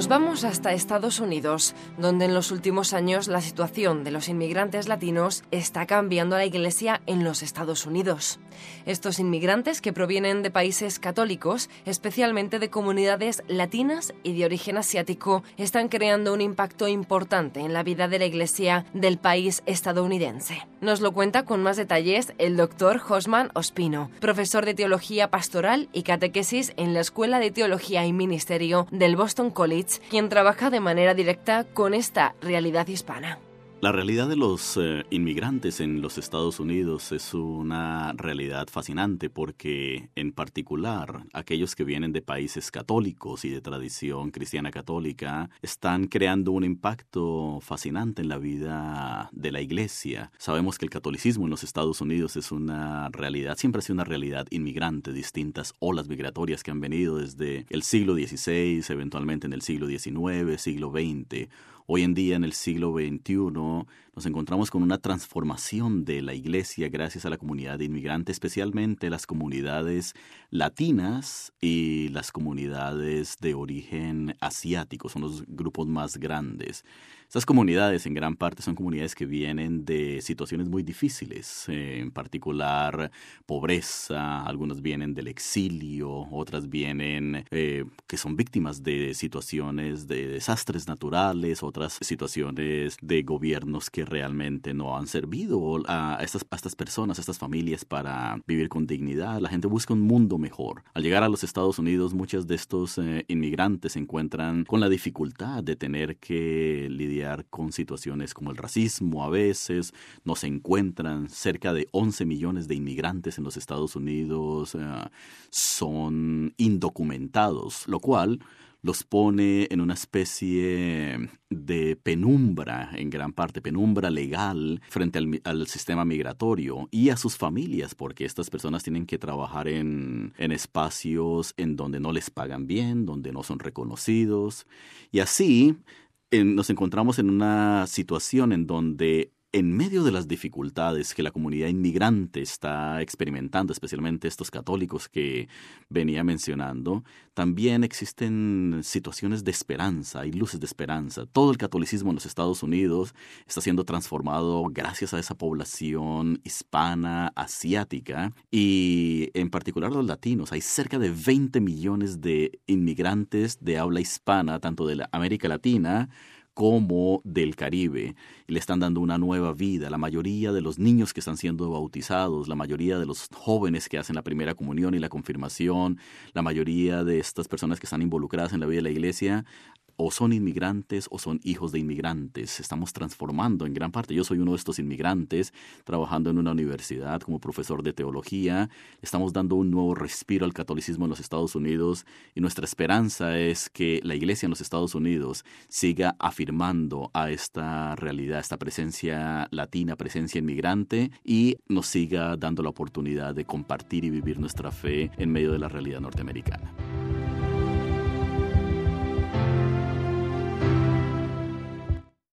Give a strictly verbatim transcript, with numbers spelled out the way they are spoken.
vamos hasta Estados Unidos, donde en los últimos años la situación de los inmigrantes latinos está cambiando a la Iglesia en los Estados Unidos. Estos inmigrantes, que provienen de países católicos, especialmente de comunidades latinas y de origen asiático, están creando un impacto importante en la vida de la Iglesia del país estadounidense. Nos lo cuenta con más detalles el doctor Josman Ospino, profesor de Teología Pastoral y Catequesis en la Escuela de Teología y Ministerio del Boston College, quien trabaja de manera directa con esta realidad hispana. La realidad de los eh, inmigrantes en los Estados Unidos es una realidad fascinante porque, en particular, aquellos que vienen de países católicos y de tradición cristiana católica están creando un impacto fascinante en la vida de la Iglesia. Sabemos que el catolicismo en los Estados Unidos es una realidad, siempre ha sido una realidad inmigrante, distintas olas migratorias que han venido desde el siglo dieciséis, eventualmente en el siglo diecinueve, siglo veinte. Hoy en día, en el siglo veintiuno, nos encontramos con una transformación de la Iglesia gracias a la comunidad de inmigrantes, especialmente las comunidades latinas y las comunidades de origen asiático. Son los grupos más grandes. Estas comunidades, en gran parte, son comunidades que vienen de situaciones muy difíciles, eh, en particular pobreza, algunas vienen del exilio, otras vienen eh, que son víctimas de situaciones de desastres naturales, otras situaciones de gobiernos que realmente no han servido a estas, a estas personas, a estas familias para vivir con dignidad. La gente busca un mundo mejor. Al llegar a los Estados Unidos, muchos de estos eh, inmigrantes se encuentran con la dificultad de tener que lidiar con situaciones como el racismo. A veces no se encuentran. Cerca de once millones de inmigrantes en los Estados Unidos eh, son indocumentados, lo cual los pone en una especie de penumbra, en gran parte, penumbra legal frente al, al sistema migratorio y a sus familias, porque estas personas tienen que trabajar en, en espacios en donde no les pagan bien, donde no son reconocidos. Y así eh, nos encontramos en una situación en donde, en medio de las dificultades que la comunidad inmigrante está experimentando, especialmente estos católicos que venía mencionando, también existen situaciones de esperanza, hay luces de esperanza. Todo el catolicismo en los Estados Unidos está siendo transformado gracias a esa población hispana, asiática, y en particular los latinos. Hay cerca de veinte millones de inmigrantes de habla hispana, tanto de la América Latina como del Caribe, y le están dando una nueva vida. La mayoría de los niños que están siendo bautizados, la mayoría de los jóvenes que hacen la primera comunión y la confirmación, la mayoría de estas personas que están involucradas en la vida de la Iglesia, o son inmigrantes o son hijos de inmigrantes. Estamos transformando en gran parte. Yo soy uno de estos inmigrantes, trabajando en una universidad como profesor de teología. Estamos dando un nuevo respiro al catolicismo en los Estados Unidos, y nuestra esperanza es que la Iglesia en los Estados Unidos siga afirmando a esta realidad, esta presencia latina, presencia inmigrante, y nos siga dando la oportunidad de compartir y vivir nuestra fe en medio de la realidad norteamericana.